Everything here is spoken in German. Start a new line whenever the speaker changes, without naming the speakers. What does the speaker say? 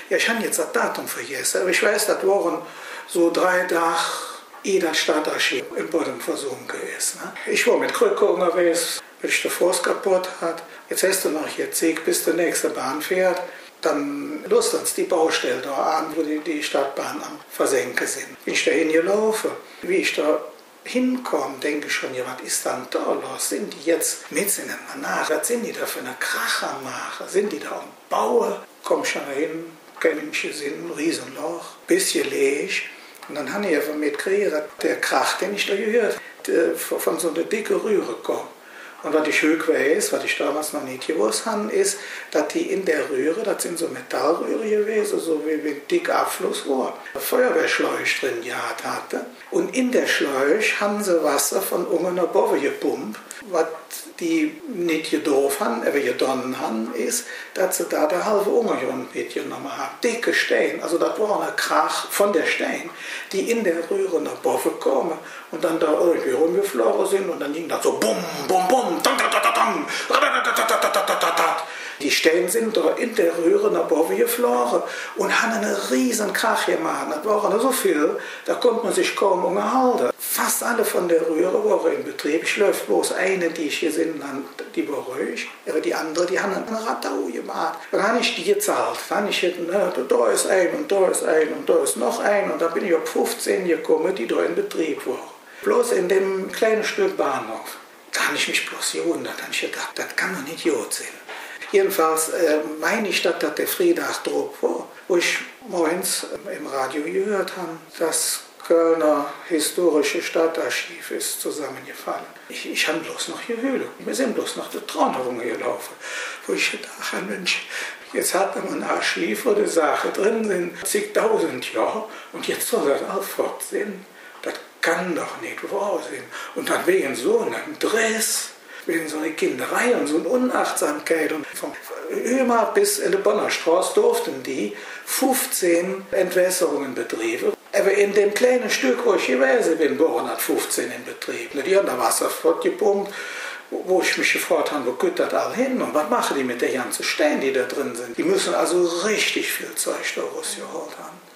Ja, ich habe jetzt das Datum vergessen, aber ich weiß, das waren so 3 Tage, ehe das Stadtarchiv im Boden versunken ist. Ne? Ich war mit Krücke unterwegs, weil ich den Fuß kaputt hat. Jetzt hast du noch jetzt Sieg, bis die nächste Bahn fährt. Dann lässt uns die Baustelle da an, wo die Stadtbahn am Versenken sind. Bin ich da hingelaufen, wie ich da hinkomme, denke ich schon, ja, was ist dann da los? Sind die jetzt mit in den nach? Was sind die da für eine Krachermacher? Sind die da am Bauen? Komm schon dahin, kenne ich mich gesehen, ein Riesenloch, bisschen leer. Und dann habe ich einfach mitgekriegt, der Krach, den ich da gehört von so einer dicken Röhre kommt. Und was ich höher weiß, was ich damals noch nicht gewusst habe, ist, dass die in der Röhre, das sind so Metallröhre gewesen, so wie ein dicker Abflussrohr, eine Feuerwehrschläuche drin gehabt hatte. Und in der Schläuche haben sie Wasser von irgendeiner Bowe gepumpt. Was die nicht gedorfen haben, aber gedonnen haben, ist, dass sie da der halbe Ungerjund mitgenommen haben. Dicke Steine, also das war eine Krach von der Stein, die in der Röhre nach Bowe kommen und dann da irgendwie rumgeflogen sind und dann ging das so bum, bum, bum, dam, dam, dam, dam, die Steine sind da in der Röhre nach Bowe geflogen und haben einen riesen Krach gemacht. Das waren so viel, da konnte man sich kaum unterhalten. Fast alle von der Röhre waren in Betrieb. Ich läuft bloß eine, die ich hier gesehen habe, die war ruhig. Aber die andere, die haben einen Radau gemacht. Dann habe ich die gezahlt. Dann habe ich gesagt, da ist ein und da ist ein und da ist noch ein. Und dann bin ich auf 15 gekommen, die da in Betrieb waren. Bloß in dem kleinen Stück Bahnhof. Da habe ich mich bloß gewundert. Da habe ich gedacht, das kann doch nicht gut sein. Jedenfalls meine ich, dass das der Freitag drauf war, wo ich morgens im Radio gehört habe, das Kölner Historische Stadtarchiv ist zusammengefallen. Ich habe bloß noch gehört. Wir sind bloß noch die Traune rumgelaufen, wo ich gedacht habe, Mensch, jetzt hat man ein Archiv, wo die Sachen drin sind, zigtausend Jahre, und jetzt soll das auch fort sein. Das kann doch nicht wahr sein. Und dann wegen so einem Dress, wegen so einer Kinderei und so einer Unachtsamkeit. Und von Ömer bis in die Bonner Straße durften die 15 Entwässerungen betreiben. Aber in dem kleinen Stück, wo ich gewesen bin, waren 15 in Betrieb. Die haben da Wasser fortgepumpt, wo ich mich gefragt habe, wo geht das all hin und was machen die mit der ganzen Steine, die da drin sind. Die müssen also richtig viel Zeug da rausgeholt haben.